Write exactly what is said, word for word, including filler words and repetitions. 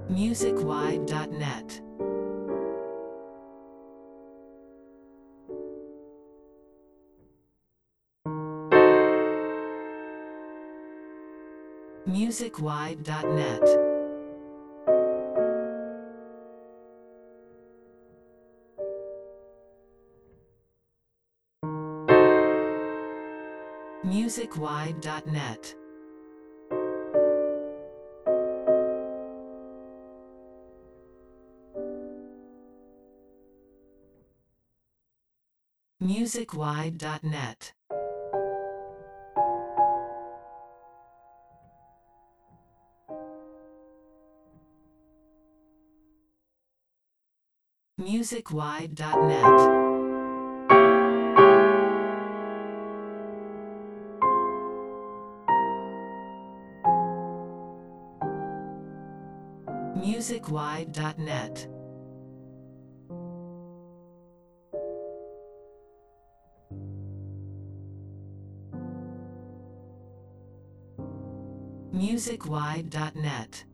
musicwide dot net. musicwide dot net. musicwide dot net. musicwide dot net. musicwide dot net. musicwide dot net. musicwide dot net.